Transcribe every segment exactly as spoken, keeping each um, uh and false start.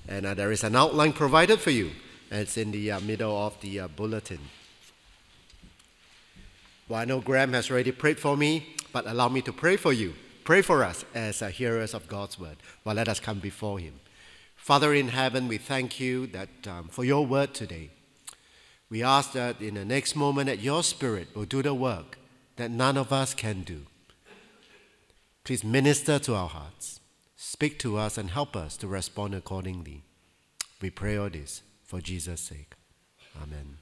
And uh, there is an outline provided for you. And it's in the uh, middle of the uh, bulletin. Well, I know Graham has already prayed for me, but allow me to pray for you. Pray for us as uh, hearers of God's word. Well, let us come before him. Father in heaven, we thank you that um, for your word today. We ask that in the next moment that your Spirit will do the work that none of us can do. Please minister to our hearts. Speak to us and help us to respond accordingly. We pray all this for Jesus' sake. Amen.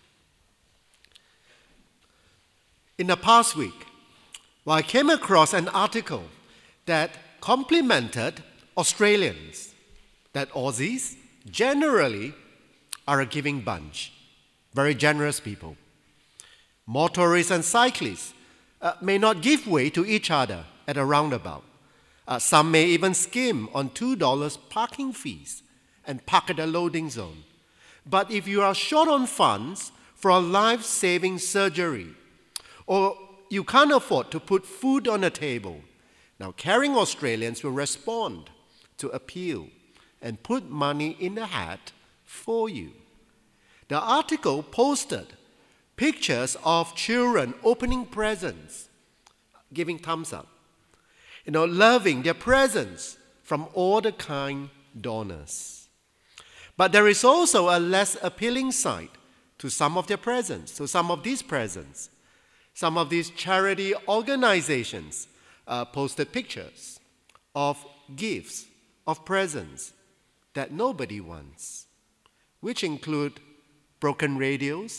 In the past week, well, I came across an article that complimented Australians, that Aussies generally are a giving bunch. Very generous people. Motorists and cyclists uh, may not give way to each other at a roundabout. Uh, some may even skim on two dollars parking fees and park at a loading zone. But if you are short on funds for a life-saving surgery, or you can't afford to put food on the table, now caring Australians will respond to appeal and put money in the hat for you. The article posted pictures of children opening presents, giving thumbs up, you know, loving their presents from all the kind donors. But there is also a less appealing side to some of their presents, to some of these presents. Some of these charity organizations uh, posted pictures of gifts, of presents that nobody wants, which include broken radios,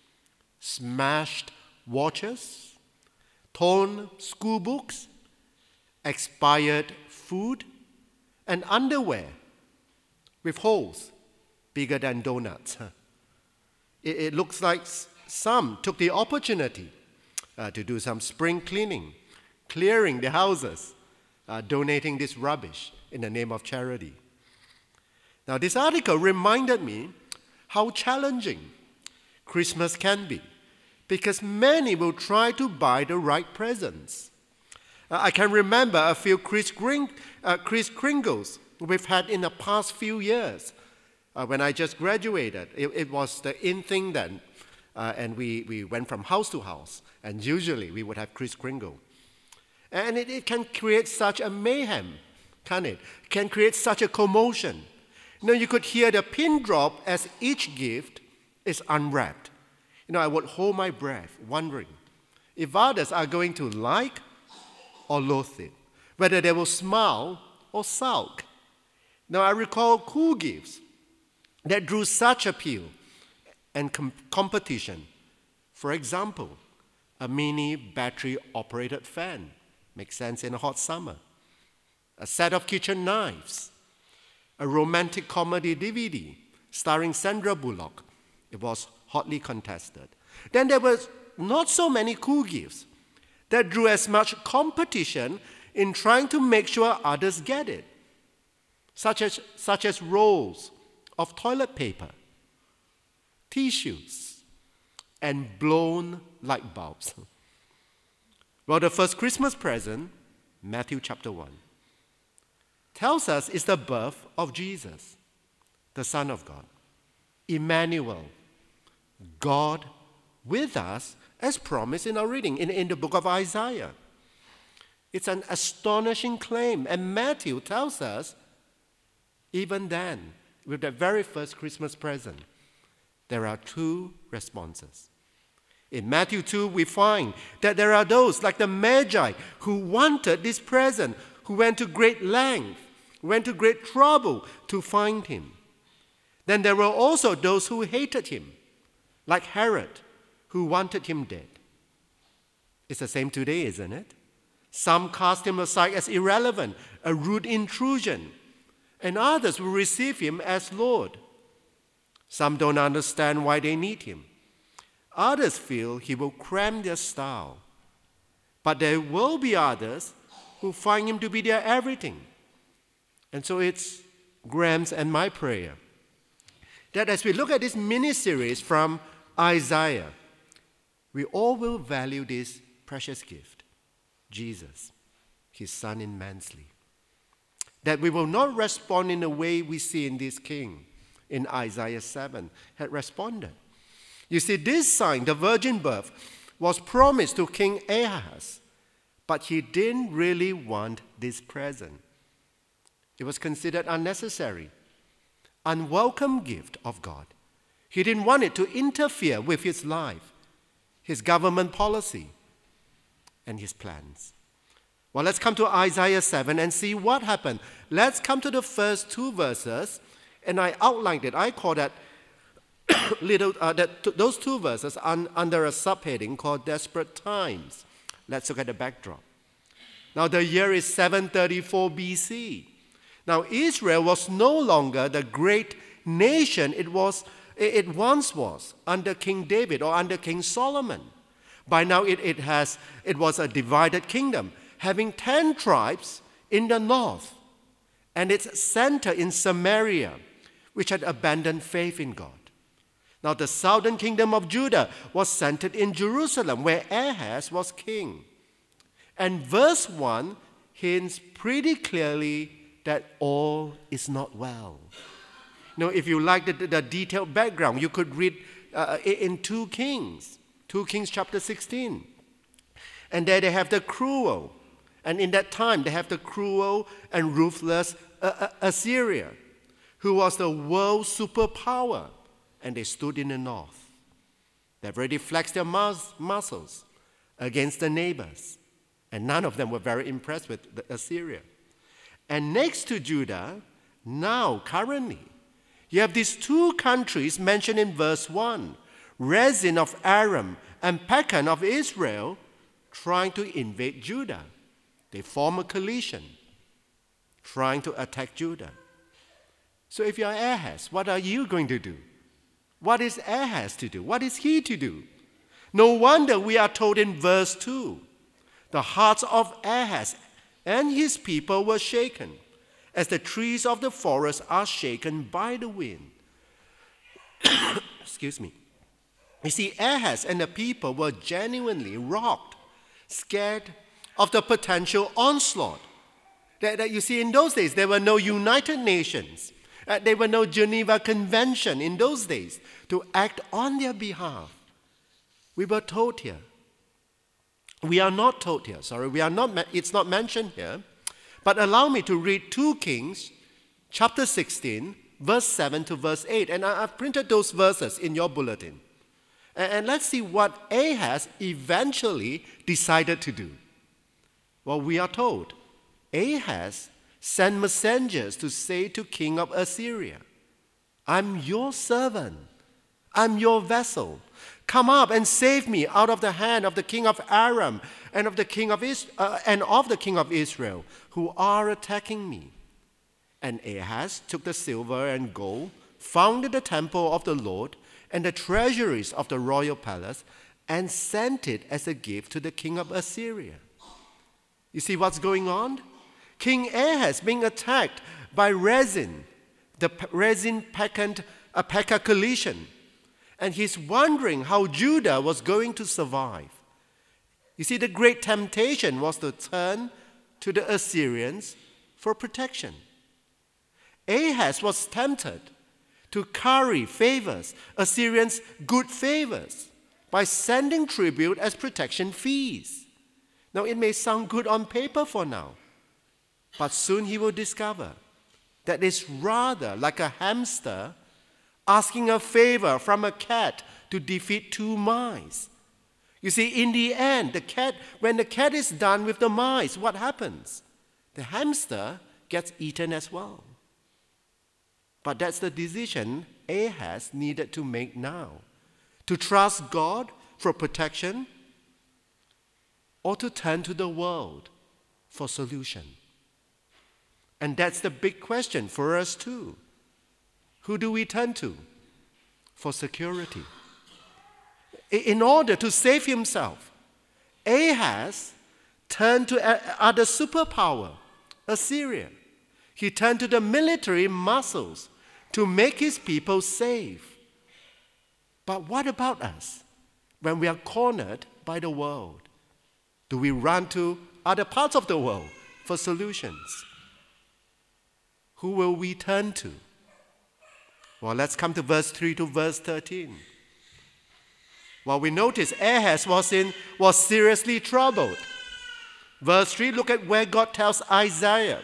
smashed watches, torn school books, expired food, and underwear with holes bigger than donuts. It, it looks like some took the opportunity uh, to do some spring cleaning, clearing the houses, uh, donating this rubbish in the name of charity. Now, this article reminded me how challenging Christmas can be, because many will try to buy the right presents. Uh, I can remember a few Kris Kring, uh, Kris Kringles we've had in the past few years. Uh, when I just graduated, it, it was the in thing then, uh, and we, we went from house to house, and usually we would have Kris Kringle. And it, it can create such a mayhem, can it? It can create such a commotion. You know, you could hear the pin drop as each gift is unwrapped. You know, I would hold my breath, wondering if others are going to like or loathe it, whether they will smile or sulk. Now, I recall cool gifts that drew such appeal and com- competition. For example, a mini battery-operated fan. Makes sense in a hot summer. A set of kitchen knives. A romantic comedy D V D starring Sandra Bullock. It was hotly contested. Then there were not so many cool gifts that drew as much competition in trying to make sure others get it, such as, such as rolls of toilet paper, tissues, and blown light bulbs. Well, the first Christmas present, Matthew chapter one, tells us it's the birth of Jesus, the Son of God, Emmanuel, God with us, as promised in our reading in, in the book of Isaiah. It's an astonishing claim, and Matthew tells us, even then, with the very first Christmas present, there are two responses. In Matthew two, we find that there are those like the Magi who wanted this present, who went to great length, went to great trouble to find him. Then there were also those who hated him, like Herod, who wanted him dead. It's the same today, isn't it? Some cast him aside as irrelevant, a rude intrusion, and others will receive him as Lord. Some don't understand why they need him. Others feel he will cram their style. But there will be others who find him to be their everything. And so it's Graham's and my prayer that as we look at this mini-series from Isaiah, we all will value this precious gift, Jesus, his son immensely. that we will not respond in the way we see in this king in Isaiah seven had responded. You see, this sign, the virgin birth, was promised to King Ahaz, but he didn't really want this present. It was considered unnecessary, unwelcome gift of God. He didn't want it to interfere with his life, his government policy, and his plans. Well, let's come to Isaiah seven and see what happened. Let's come to the first two verses, and I outlined it. I call that little uh, that t- those two verses un- under a subheading called Desperate Times. Let's look at the backdrop. Now, the year is seven thirty-four B C. Now, Israel was no longer the great nation it was. It once was under King David or under King Solomon. By now, it, it has it was a divided kingdom, having ten tribes in the north, and its center in Samaria, which had abandoned faith in God. Now, the southern kingdom of Judah was centered in Jerusalem, where Ahaz was king. And verse one hints pretty clearly that all is not well. Now, if you like the, the detailed background, you could read uh, in two Kings, two Kings chapter sixteen. And there they have the cruel, and in that time they have the cruel and ruthless uh, uh, Assyria, who was the world superpower, and they stood in the north. They've already flexed their mus- muscles against the neighbors, and none of them were very impressed with the Assyria. And next to Judah, now currently, you have these two countries mentioned in verse one, Rezin of Aram and Pekah of Israel, trying to invade Judah. They form a coalition, trying to attack Judah. So if you're Ahaz, what are you going to do? What is Ahaz to do? What is he to do? No wonder we are told in verse two, the hearts of Ahaz and his people were shaken, as the trees of the forest are shaken by the wind. Excuse me. You see, Ahaz and the people were genuinely rocked, scared of the potential onslaught. That, that you see, in those days, there were no United Nations. Uh, there were no Geneva Convention in those days to act on their behalf. We were told here. We are not told here, sorry, we are not, it's not mentioned here. But allow me to read two Kings, chapter sixteen, verse seven to verse eight. And I've printed those verses in your bulletin. And let's see what Ahaz eventually decided to do. Well, we are told Ahaz sent messengers to say to King of Assyria, I'm your servant. I'm your vessel. Come up and save me out of the hand of the king of Aram and of the king of Is- uh, and of the king of Israel, who are attacking me. And Ahaz took the silver and gold, founded the temple of the Lord and the treasuries of the royal palace, and sent it as a gift to the king of Assyria. You see what's going on? King Ahaz being attacked by Rezin, the P- Rezin Pekah uh, Pekah coalition. And he's wondering how Judah was going to survive. You see, the great temptation was to turn to the Assyrians for protection. Ahaz was tempted to curry favors, Assyrians' good favors, by sending tribute as protection fees. Now, it may sound good on paper for now, but soon he will discover that it's rather like a hamster asking a favor from a cat to defeat two mice. You see, in the end, the cat, when the cat is done with the mice, what happens? The hamster gets eaten as well. But that's the decision Ahaz needed to make now. To trust God for protection or to turn to the world for solution. And that's the big question for us too. Who do we turn to for security? In order to save himself, Ahaz turned to other superpower, Assyria. He turned to the military muscles to make his people safe. But what about us when we are cornered by the world? Do we run to other parts of the world for solutions? who will we turn to? Well, let's come to verse three to verse thirteen. Well, we notice Ahaz was, in, was seriously troubled. Verse three, look at where God tells Isaiah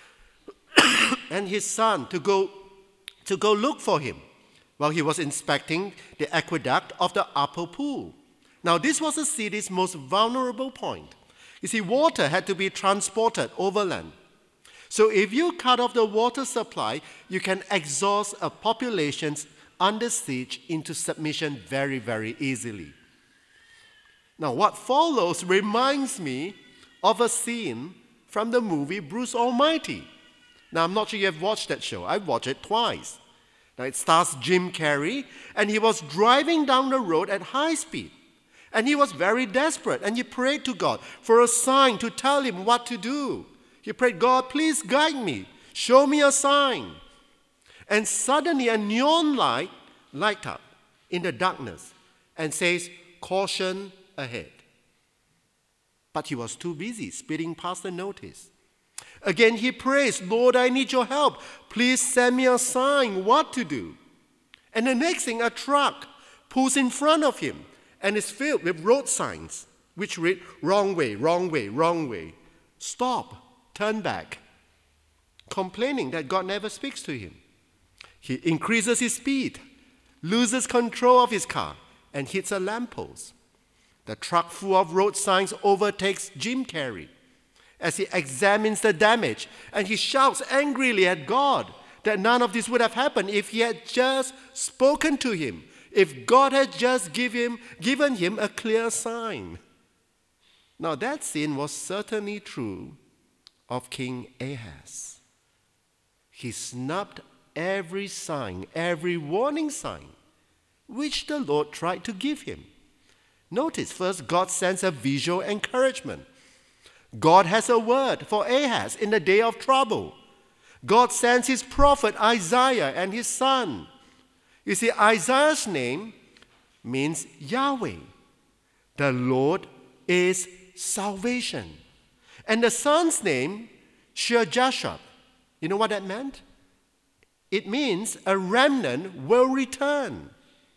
and his son to go, to go look for him while he was inspecting the aqueduct of the upper pool. Now, this was the city's most vulnerable point. You see, water had to be transported overland. So if you cut off the water supply, you can exhaust a population's under siege into submission very, very easily. Now, what follows reminds me of a scene from the movie Bruce Almighty. Now, I'm not sure you have watched that show. I've watched it twice. Now, it stars Jim Carrey, and he was driving down the road at high speed. And he was very desperate, and he prayed to God for a sign to tell him what to do. He prayed, God, please guide me. Show me a sign. And suddenly a neon light light up in the darkness and says, caution ahead. But he was too busy speeding past the notice. Again he prays, Lord, I need your help. Please send me a sign what to do. And the next thing, a truck pulls in front of him and is filled with road signs which read, wrong way, wrong way, wrong way. Stop, turn back. Complaining that God never speaks to him. He increases his speed, loses control of his car, and hits a lamppost. The truck full of road signs overtakes Jim Carrey as he examines the damage, and he shouts angrily at God that none of this would have happened if he had just spoken to him, if God had just give him, given him a clear sign. Now that scene was certainly true of King Ahaz. He snubbed every sign, every warning sign, which the Lord tried to give him. Notice first, God sends a visual encouragement. God has a word for Ahaz in the day of trouble. God sends his prophet Isaiah and his son. You see, Isaiah's name means Yahweh. The Lord is salvation. And the son's name, Shear-Jashub. You know what that meant? It means a remnant will return.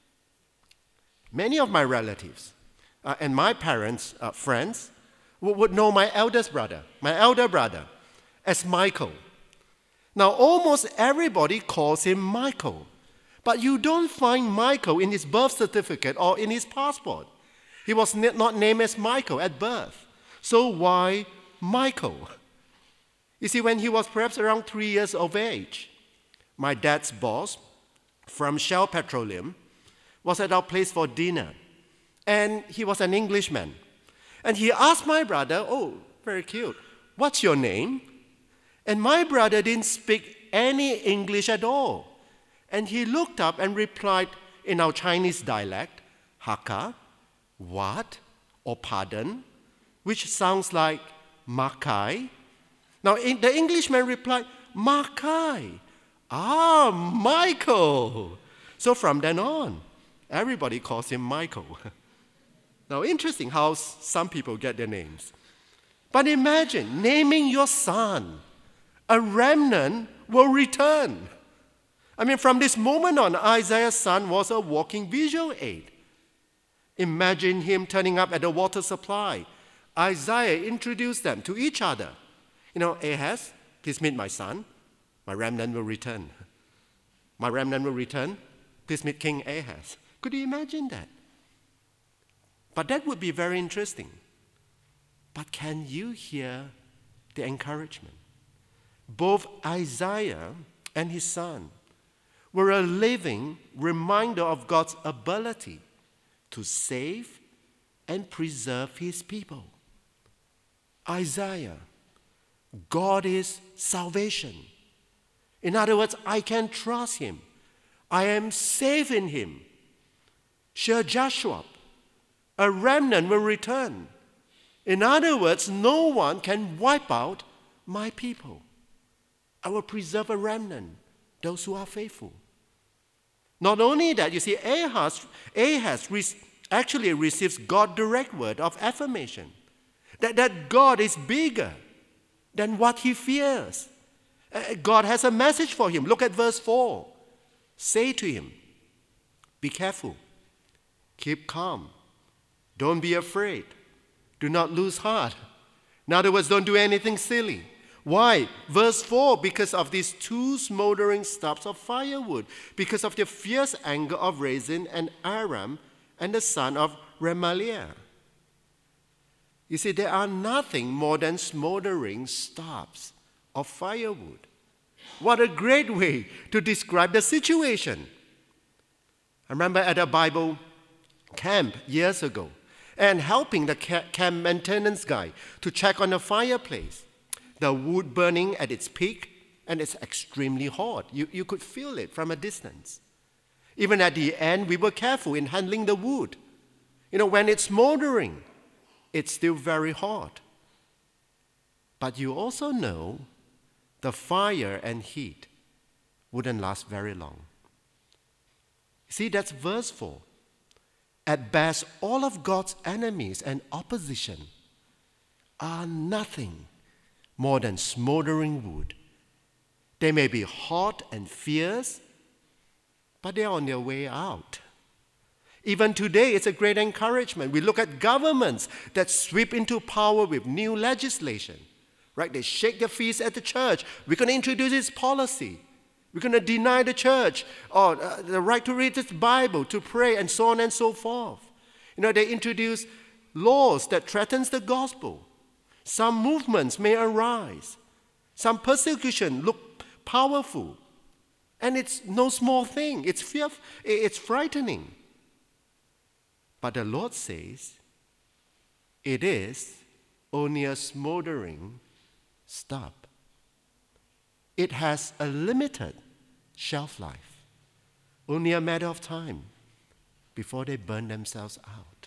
Many of my relatives uh, and my parents' uh, friends would, would know my eldest brother, my elder brother, as Michael. Now, almost everybody calls him Michael, but you don't find Michael in his birth certificate or in his passport. He was not named as Michael at birth. So why Michael? You see, when he was perhaps around three years of age, my dad's boss from Shell Petroleum was at our place for dinner. And he was an Englishman. And he asked my brother, oh, very cute, what's your name? And my brother didn't speak any English at all. And he looked up and replied in our Chinese dialect, Hakka, what, or pardon, which sounds like Makai. Now, the Englishman replied, Makai. Ah, Michael. So from then on, everybody calls him Michael. Now, interesting how some people get their names. But imagine naming your son, a remnant will return. I mean, from this moment on, Isaiah's son was a walking visual aid. Imagine him turning up at the water supply. Isaiah introduced them to each other. You know, Ahaz, please meet my son. My remnant will return. My remnant will return. Please meet King Ahaz. Could you imagine that? But that would be very interesting. But can you hear the encouragement? Both Isaiah and his son were a living reminder of God's ability to save and preserve his people. Isaiah, God is salvation. In other words, I can trust him. I am safe in him. Shear-Jashub, a remnant will return. In other words, no one can wipe out my people. I will preserve a remnant, those who are faithful. Not only that, you see, Ahaz, Ahaz actually receives God's direct word of affirmation. That, that God is bigger than what he fears. Uh, God has a message for him. Look at verse four. Say to him, be careful, keep calm, don't be afraid, do not lose heart. In other words, don't do anything silly. Why? Verse four, because of these two smoldering stubs of firewood, because of the fierce anger of Rezin and Aram and the son of Remaliah. You see, there are nothing more than smoldering stubs of firewood. What a great way to describe the situation. I remember at a Bible camp years ago and helping the camp maintenance guy to check on the fireplace. The wood burning at its peak, and it's extremely hot. You, you could feel it from a distance. Even at the end, we were careful in handling the wood. You know, when it's smoldering, it's still very hot. But you also know the fire and heat wouldn't last very long. See, that's verse four. At best, all of God's enemies and opposition are nothing more than smoldering wood. They may be hot and fierce, but they're on their way out. Even today, it's a great encouragement. We look at governments that sweep into power with new legislation, right? They shake their fists at the church. We're going to introduce this policy. We're going to deny the church or uh, the right to read this Bible, to pray, and so on and so forth. You know, they introduce laws that threatens the gospel. Some movements may arise. Some persecution look powerful. And it's no small thing. It's fearful. It's frightening. But the Lord says, it is only a smoldering stub. It has a limited shelf life. Only a matter of time before they burn themselves out.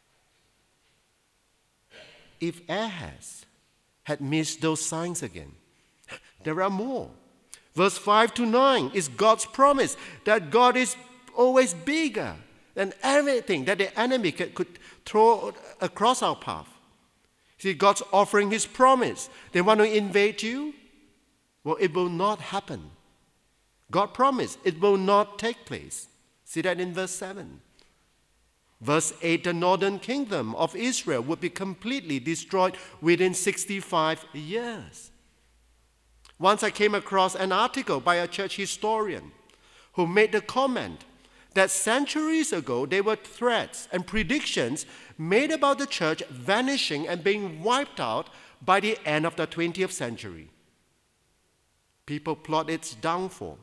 If Ahaz had missed those signs again, there are more. Verse five to nine is God's promise that God is always bigger than everything that the enemy could throw across our path. See, God's offering his promise. They want to invade you? Well, it will not happen. God promised it will not take place. See that in verse seven. Verse eight, the northern kingdom of Israel would be completely destroyed within sixty-five years. Once I came across an article by a church historian who made the comment that centuries ago there were threats and predictions made about the church vanishing and being wiped out by the end of the twentieth century. People plot its downfall.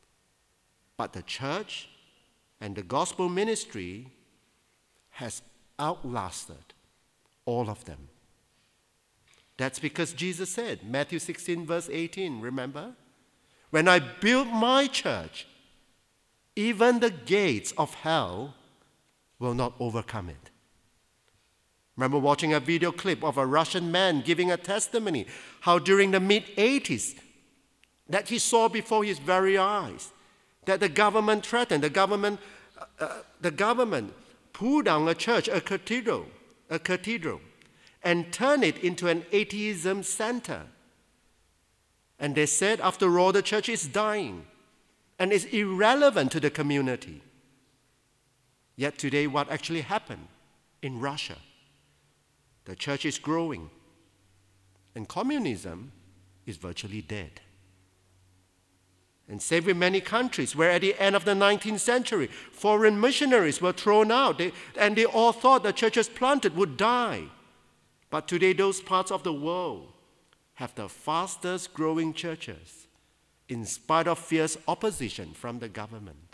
But the church and the gospel ministry has outlasted all of them. That's because Jesus said, Matthew sixteen, verse eighteen, remember? When I build my church, even the gates of hell will not overcome it. Remember watching a video clip of a Russian man giving a testimony how during the mid-eighties that he saw before his very eyes that the government threatened, the government, uh, the government pulled down a church, a cathedral, a cathedral, and turned it into an atheism center. And they said, after all, the church is dying and is irrelevant to the community. Yet today, what actually happened in Russia? The church is growing, and communism is virtually dead. And same with many countries where at the end of the nineteenth century, foreign missionaries were thrown out, they, and they all thought the churches planted would die. But today, those parts of the world have the fastest growing churches in spite of fierce opposition from the government.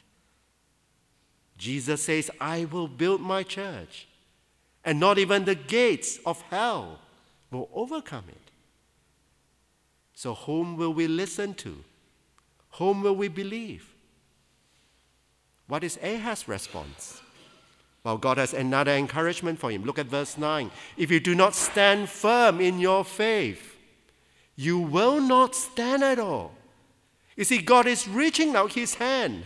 Jesus says, I will build my church, and not even the gates of hell will overcome it. So whom will we listen to? Whom will we believe? What is Ahaz's response? Well, God has another encouragement for him. Look at verse nine. If you do not stand firm in your faith, you will not stand at all. You see, God is reaching out his hand.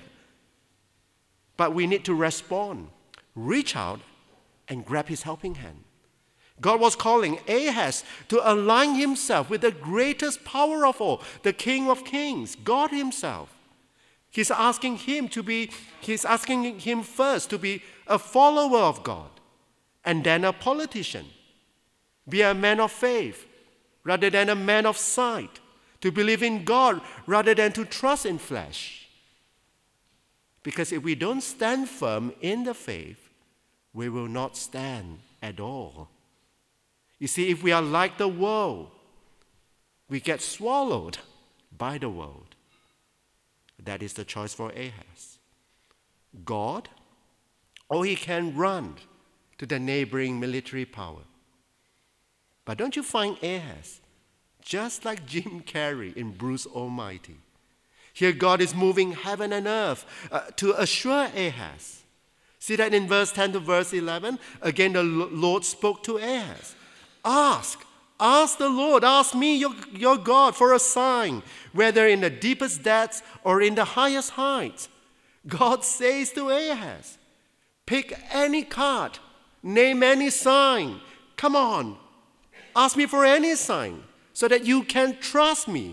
But we need to respond. Reach out and grab his helping hand. God was calling Ahaz to align himself with the greatest power of all, the King of Kings, God himself. He's asking him to be, he's asking him first to be a follower of God, and then a politician. Be a man of faith rather than a man of sight, to believe in God rather than to trust in flesh. Because if we don't stand firm in the faith, we will not stand at all. You see, if we are like the world, we get swallowed by the world. That is the choice for Ahaz. God, or he can run to the neighboring military power. But don't you find Ahaz just like Jim Carrey in Bruce Almighty? Here God is moving heaven and earth uh, to assure Ahaz. See that in verse ten to verse eleven? Again, the Lord spoke to Ahaz. Ask, ask the Lord, ask me, your, your God, for a sign, whether in the deepest depths or in the highest heights. God says to Ahaz, pick any card, name any sign. Come on, ask me for any sign so that you can trust me.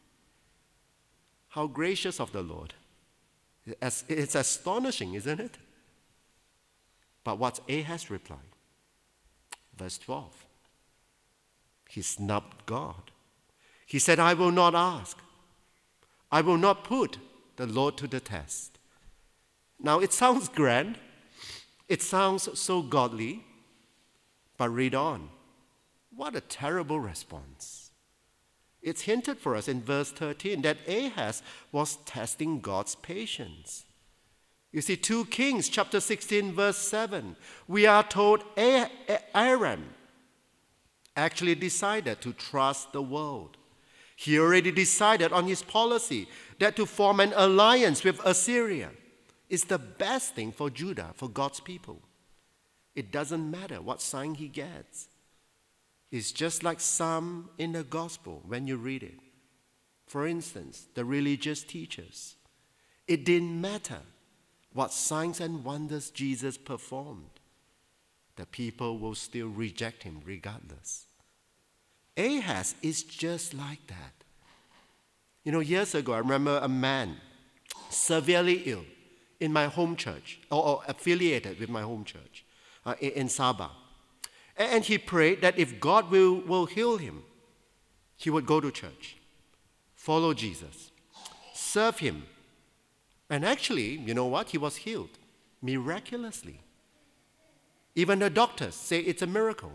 How gracious of the Lord. It's astonishing, isn't it? But what's Ahaz's reply? Verse twelve. He snubbed God. He said, I will not ask. I will not put the Lord to the test. Now, it sounds grand. It sounds so godly. But read on. What a terrible response. It's hinted for us in verse thirteen that Ahaz was testing God's patience. You see, two Kings, chapter sixteen, verse seven, we are told Aram actually decided to trust the world. He already decided on his policy that to form an alliance with Assyria is the best thing for Judah, for God's people. It doesn't matter what sign he gets. It's just like some in the gospel when you read it. For instance, the religious teachers. It didn't matter what signs and wonders Jesus performed. The people will still reject him regardless. Ahaz is just like that. You know, years ago, I remember a man severely ill in my home church, or, or affiliated with my home church uh, in, in Sabah. And he prayed that if God will, will heal him, he would go to church, follow Jesus, serve him. And actually, you know what? He was healed miraculously. Even the doctors say it's a miracle.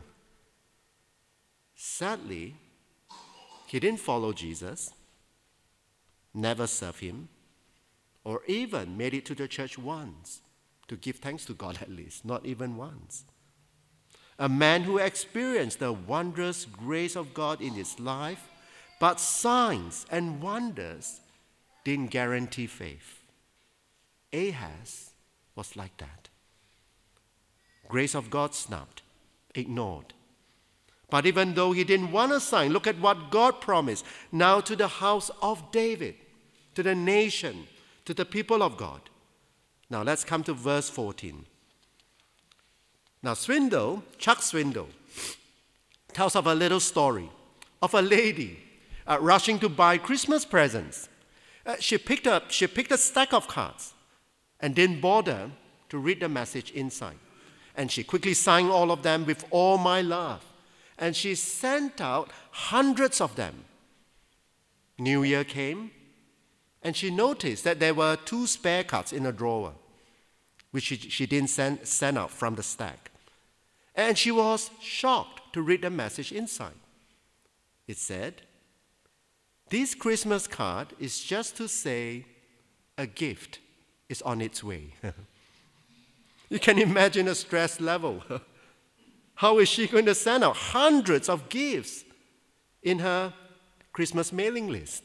Sadly, he didn't follow Jesus, never served him, or even made it to the church once to give thanks to God at least, not even once. A man who experienced the wondrous grace of God in his life, but signs and wonders didn't guarantee faith. Ahaz was like that. Grace of God snubbed, ignored. But even though he didn't want a sign, look at what God promised now to the house of David, to the nation, to the people of God. Now let's come to verse fourteen. Now Swindoll, Chuck Swindoll, tells of a little story of a lady uh, rushing to buy Christmas presents. Uh, she picked up, she picked a stack of cards and didn't bother to read the message inside. And she quickly signed all of them with all my love. And she sent out hundreds of them. New Year came, and she noticed that there were two spare cards in a drawer, which she, she didn't send, send out from the stack. And she was shocked to read the message inside. It said, this Christmas card is just to say a gift is on its way. You can imagine the stress level. How is she going to send out hundreds of gifts in her Christmas mailing list?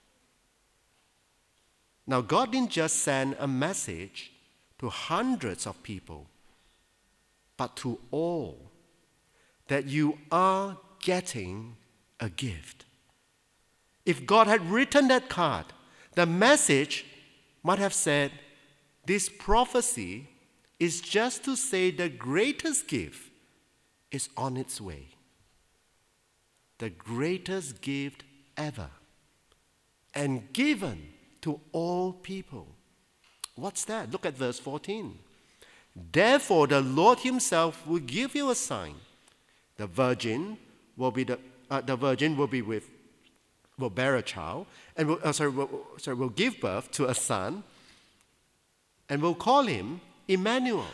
Now, God didn't just send a message to hundreds of people, but to all, that you are getting a gift. If God had written that card, the message might have said, this prophecy is just to say the greatest gift is on its way. The greatest gift ever, and given to all people. What's that? Look at verse fourteen. Therefore, the Lord himself will give you a sign. The virgin will be the uh, the virgin will be with will bear a child and will, uh, sorry, will, sorry, will give birth to a son, and will call him Emmanuel.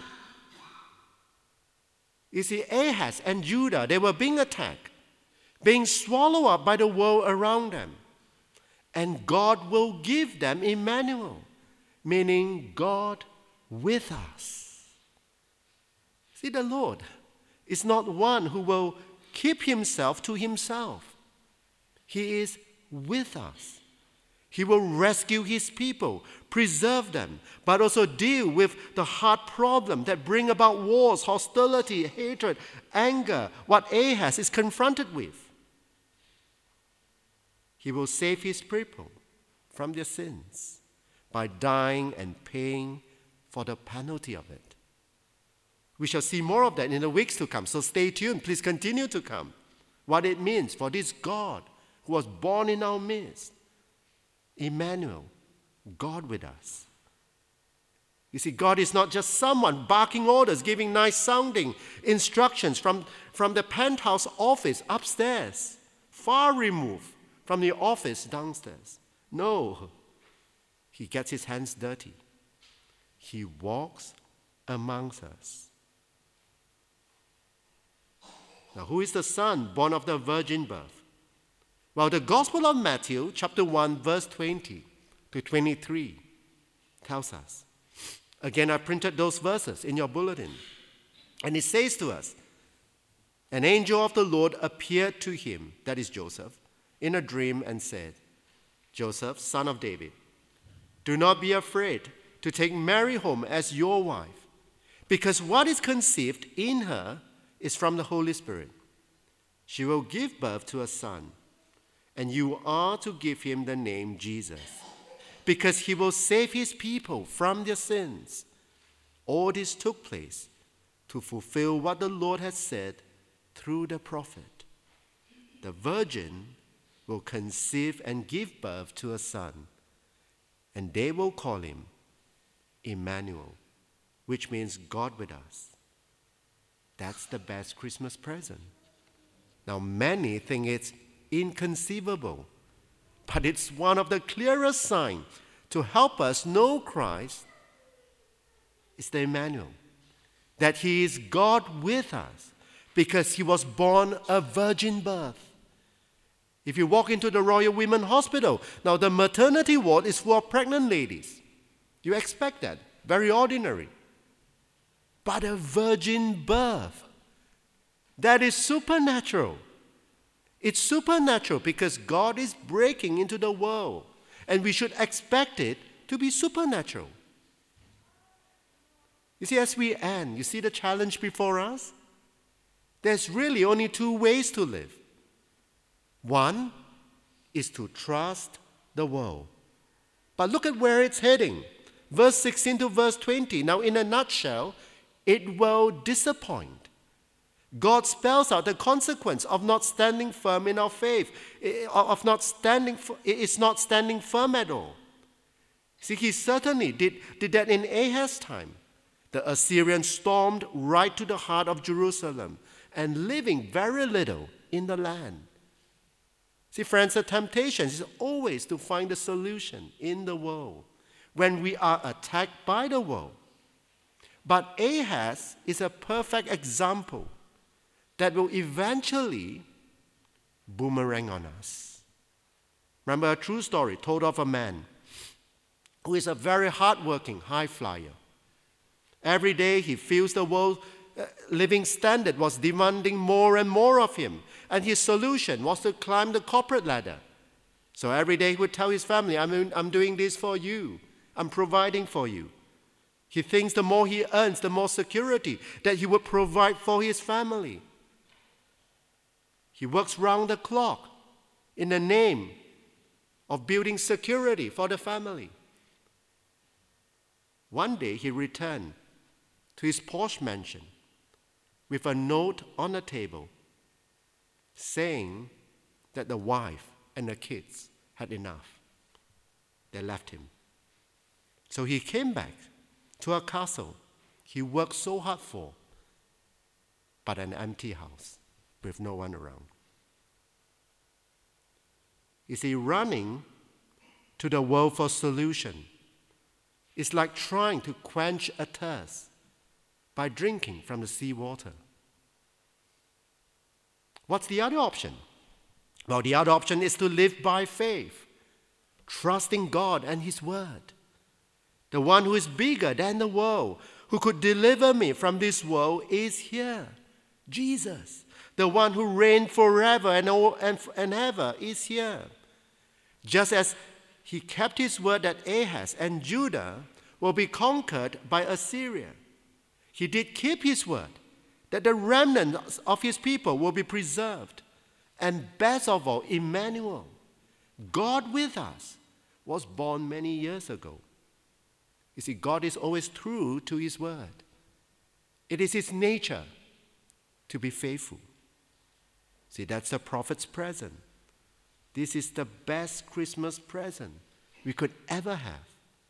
You see, Ahaz and Judah, they were being attacked, being swallowed up by the world around them. And God will give them Emmanuel, meaning God with us. See, the Lord is not one who will keep himself to himself. He is with us. He will rescue his people, preserve them, but also deal with the hard problem that bring about wars, hostility, hatred, anger, what Ahaz is confronted with. He will save his people from their sins by dying and paying for the penalty of it. We shall see more of that in the weeks to come, so stay tuned. Please continue to come. What it means for this God who was born in our midst, Emmanuel, God with us. You see, God is not just someone barking orders, giving nice sounding instructions from, from the penthouse office upstairs, far removed from the office downstairs. No, he gets his hands dirty. He walks amongst us. Now, who is the son born of the virgin birth? Well, the Gospel of Matthew, chapter one, verse twenty to twenty-three, tells us. Again, I printed those verses in your bulletin. And it says to us, an angel of the Lord appeared to him, that is Joseph, in a dream and said, Joseph, son of David, do not be afraid to take Mary home as your wife, because what is conceived in her is from the Holy Spirit. She will give birth to a son, and you are to give him the name Jesus, because he will save his people from their sins. All this took place to fulfill what the Lord had said through the prophet. The virgin will conceive and give birth to a son, and they will call him Emmanuel, which means God with us. That's the best Christmas present. Now, many think it's inconceivable, but it's one of the clearest signs to help us know Christ is the Emmanuel, that he is God with us because he was born a virgin birth. If you walk into the Royal Women's Hospital, now the maternity ward is full of pregnant ladies. You expect that, very ordinary. But a virgin birth, that is supernatural. It's supernatural because God is breaking into the world, and we should expect it to be supernatural. You see, as we end, you see the challenge before us? There's really only two ways to live. One is to trust the world. But look at where it's heading. Verse sixteen to verse twenty. Now, in a nutshell, it will disappoint. God spells out the consequence of not standing firm in our faith, of not standing, it's not standing firm at all. See, he certainly did, did that in Ahaz's time. The Assyrians stormed right to the heart of Jerusalem and living very little in the land. See, friends, the temptation is always to find the solution in the world when we are attacked by the world. But Ahaz is a perfect example that will eventually boomerang on us. Remember a true story told of a man who is a very hardworking high flyer. Every day he feels the world uh, living standard was demanding more and more of him, and his solution was to climb the corporate ladder. So every day he would tell his family, I'm, I'm doing this for you. I'm providing for you. He thinks the more he earns, the more security that he would provide for his family. He works round the clock in the name of building security for the family. One day he returned to his posh mansion, with a note on the table saying that the wife and the kids had enough. They left him. So he came back to a castle he worked so hard for, but an empty house with no one around. You see, running to the world for solution is like trying to quench a thirst by drinking from the seawater. What's the other option? Well, the other option is to live by faith, trusting God and His Word. The one who is bigger than the world, who could deliver me from this world, is here. Jesus, the one who reigned forever and, and, and ever, is here. Just as He kept His word that Ahaz and Judah will be conquered by Assyria, He did keep His word that the remnants of His people will be preserved. And best of all, Emmanuel, God with us, was born many years ago. You see, God is always true to His word. It is His nature to be faithful. See, that's the prophet's present. This is the best Christmas present we could ever have.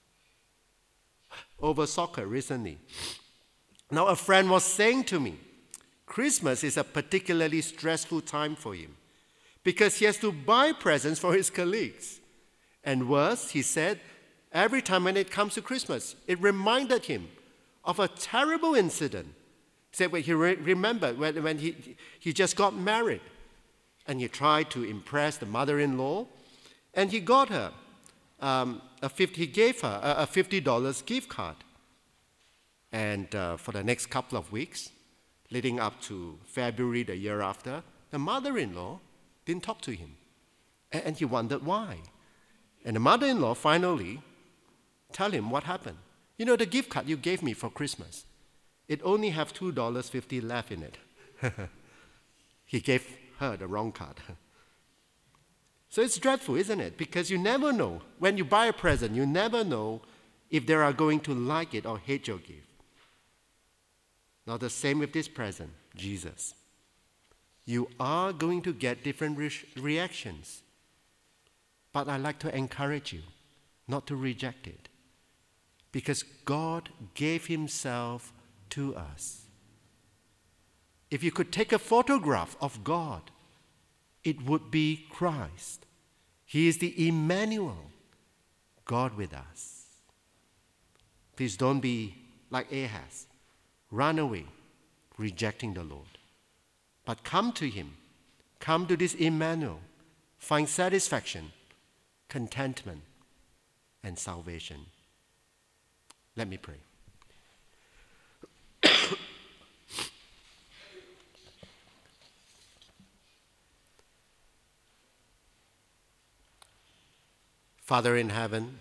Over soccer recently. Now, a friend was saying to me, Christmas is a particularly stressful time for him because he has to buy presents for his colleagues. And worse, he said, every time when it comes to Christmas, it reminded him of a terrible incident. He said when he re- remembered when, when he, he just got married and he tried to impress the mother-in-law, and he got her, um, a fifty, he gave her a, a fifty dollars gift card. And uh, for the next couple of weeks, leading up to February the year after, the mother-in-law didn't talk to him. And, and he wondered why. And the mother-in-law finally tell him what happened. You know, the gift card you gave me for Christmas, it only have two dollars and fifty cents left in it. He gave her the wrong card. So it's dreadful, isn't it? Because you never know. When you buy a present, you never know if they are going to like it or hate your gift. Now the same with this present, Jesus. You are going to get different re- reactions. But I'd like to encourage you not to reject it. Because God gave Himself to us. If you could take a photograph of God, it would be Christ. He is the Emmanuel, God with us. Please don't be like Ahaz. Run away, rejecting the Lord. But come to Him. Come to this Emmanuel. Find satisfaction, contentment, and salvation. Let me pray. Father in heaven,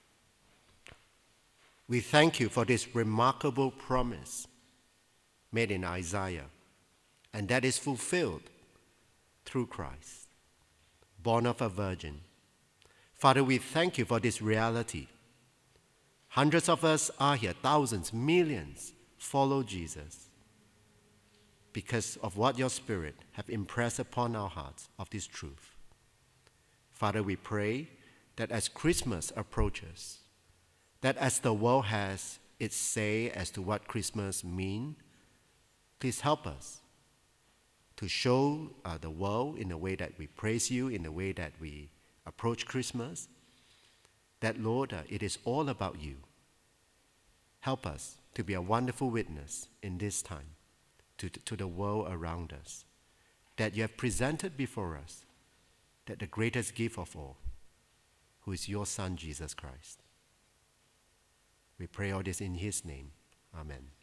we thank You for this remarkable promise made in Isaiah, and that is fulfilled through Christ, born of a virgin. Father, we thank You for this reality. Hundreds of us are here, thousands, millions follow Jesus because of what Your Spirit have impressed upon our hearts of this truth. Father, we pray that as Christmas approaches, that as the world has its say as to what Christmas means, please help us to show uh, the world in the way that we praise You, in the way that we approach Christmas, that, Lord, uh, it is all about You. Help us to be a wonderful witness in this time to, to the world around us, that You have presented before us, that the greatest gift of all, who is Your Son, Jesus Christ. We pray all this in His name. Amen.